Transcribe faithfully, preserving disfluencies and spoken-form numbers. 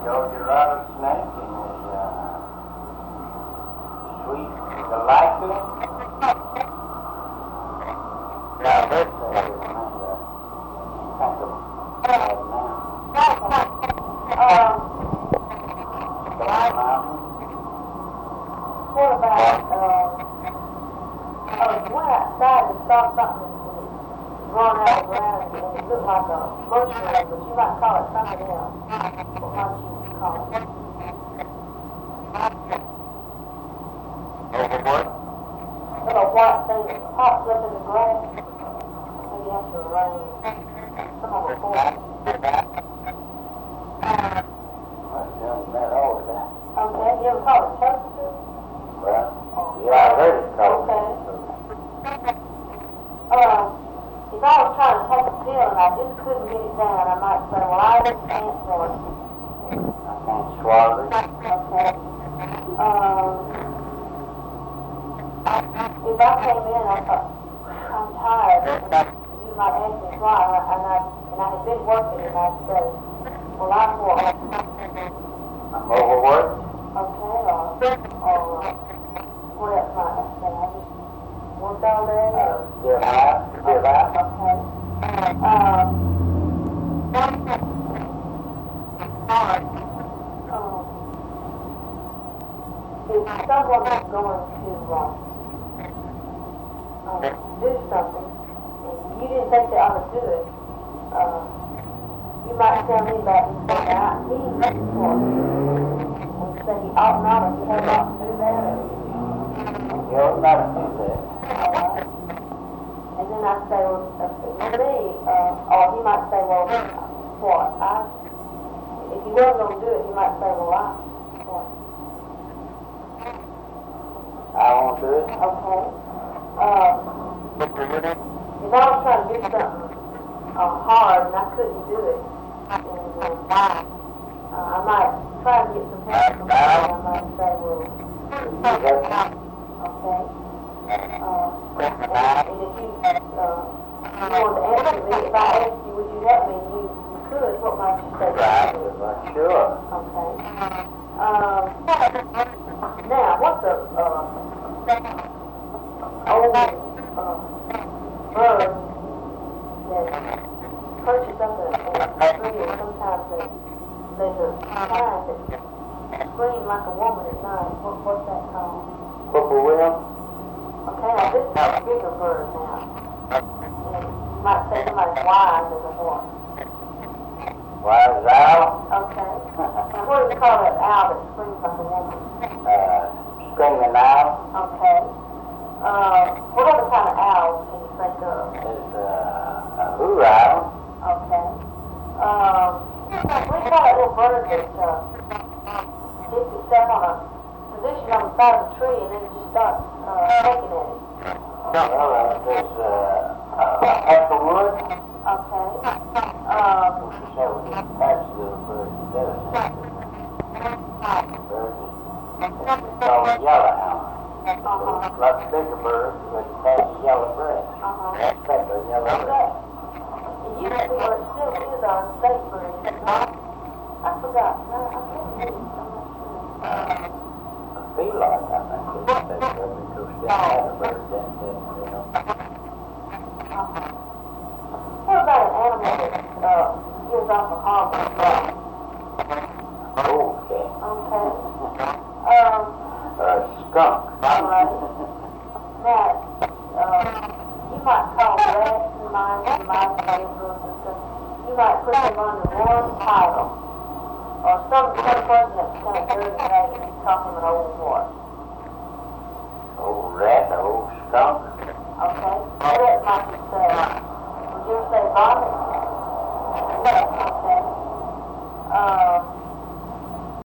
told you Robert Snake and his uh, sweet Galactus. Now, this is kind of bad now. Um, Stone Mountain. what about, uh, oh, you went outside and saw something growing out of the ground and it looked like a mushroom, but you might call it something else. What might you call it? Over what? Little white thing that pops up in the grass. Maybe after the rain. Some of it falls. Well, young man, all of that. Okay, you ever call it toaster? Well, yeah, I heard it called. Okay. Uh, if I was trying to take a pill and I just couldn't get it down, I might say, well, I just can't for it. I can't swallow it. Okay. Um, if I came in and I thought, I'm tired, you might ask me why, and I, and I had been working and I'd say, well, I'm what? I'm overworked. Okay, or, or uh, what else might I say? I just worked all day. Uh, Or, give out, give out. okay. Um, um, if someone is going to uh, uh, do something, and you didn't think they ought to do it, uh, you might tell me about it and say, I need this for it. And say you ought not, or you have not to do that. Or, You ought not to do that. all right. And then I say, well, for me, uh, or he might say, well, what? I, if he wasn't going to do it, he might say, well, I, what? I won't do it. Okay. Uh, if I was trying to do something uh, hard and I couldn't do it, and uh, uh, I might try to get some help from somebody. I might say, well, okay. Uh, and if you, uh, you wanted to answer me, if I asked you, would you help me, and you, you could, what might you say? Right, well, sure. Okay. Um, now, what's a, uh, old, uh, bird that perches up a, a tree, and sometimes they, there's a kind that scream like a woman at night? What, what's that called? Whippoorwill? Okay, now this is a bigger bird now. And you might say somebody's wise as a what? Wise owl? Okay. Now what do you call that owl that screams like a woman? Uh, screaming owl? Okay. Uh, what other kind of owls can you think of? Is uh, a hoot owl. Okay. Um, what do you call that little bird that uh, sits itself on a position on the side of a tree and then just starts uh, pecking at it? Well, uh, there's uh, uh, Peckerwood. Okay. Um, Several different types of little birds that do it. Birds is called a yellowhound. uh-huh. A lot bigger birds, but it has a yellow breast. Uh-huh. That's pecker, yellow Okay. breast. It used to be, or it still is, our state bird, is it not? I forgot. No, I can't remember. I'm not sure. A feline, I think, is a state bird because they have a bird that, that, you know. Uh-huh. What about an animal that uh, gives off a horrible smell? Okay. Okay. Um, A skunk. all right. Now, uh, you might call rats and mice and mice neighbors and stuff. You might put them under one title. Or some, some person that's kind of dirty name, and you call him an old what? Old rat, old skunk. Okay? What else might you say? Would you ever say vomit?